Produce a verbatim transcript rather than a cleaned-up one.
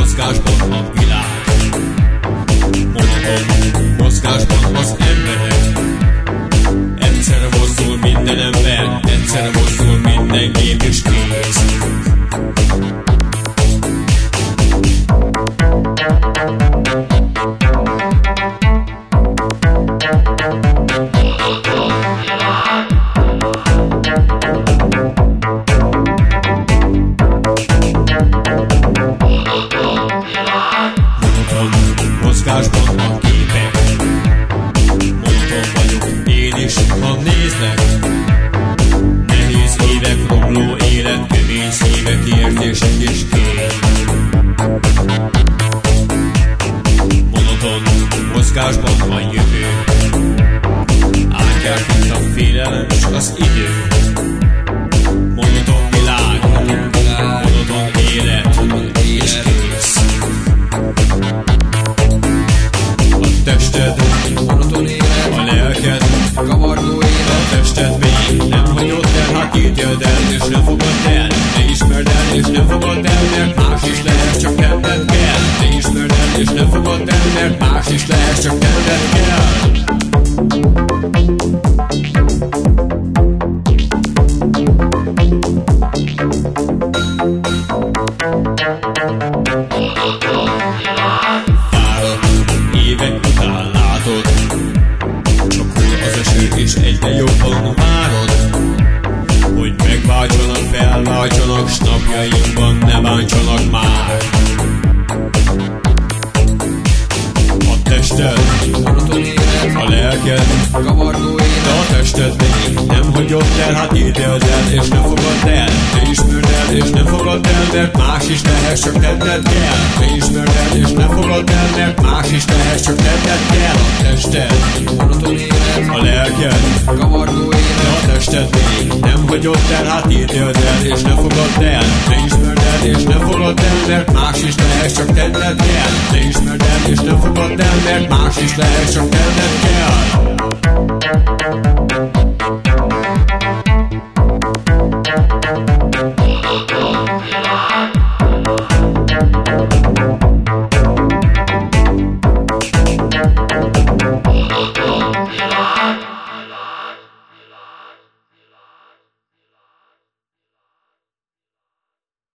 mozgásban a világ. Monoton mozgásban az emberek. Egyszerre mozdul minden ember, egyszerre mozdul minden gép és kéz. Mozgásban a képek. Monoton vagyok én is, ha nézlek. Nehéz évek, romló élet, kemény szívek, érzések és kény. Monoton mozgásban a jövő. Átjárt itt a félelem s az idő. Monoton világ, monoton élet és kész. Tested, monoton élet, a lelked, kavargó élet, a tested még nem hagyod el, hát ítéld el, és nem fogad el, ne ismerd el, és nem fogad el, mert más is lehet, csak tenned kell. Ne ismerd el, és nem fogad el, mert más is lehet, csak tenned kell. Évek után látod, csak hull az eső és egyre jobban várod, hogy megváltsanak, felváltsanak, s napjainkban ne bántsanak már. A tested, monoton élet, a lelked, kavargó de élet, a tested még nem hagyod el, hát ítéld el, és nem fogad el. Ne ismerd el, és nem fogad el, mert más is lehet, csak tenned kell. Ne ismerd el, és nem fogad el, mert más is lehet, csak tenned kell. A tested, monoton élet, a lelked, kavargó de élet, a tested még nem hagyod el, hát ítéld el, és nem fogad el. Ne ismerd el, és nem fogad el, mert más is lehet, csak tenned kell. Ne ismerd el, és nem fogad el, mert más is lehet, csak tenned kell.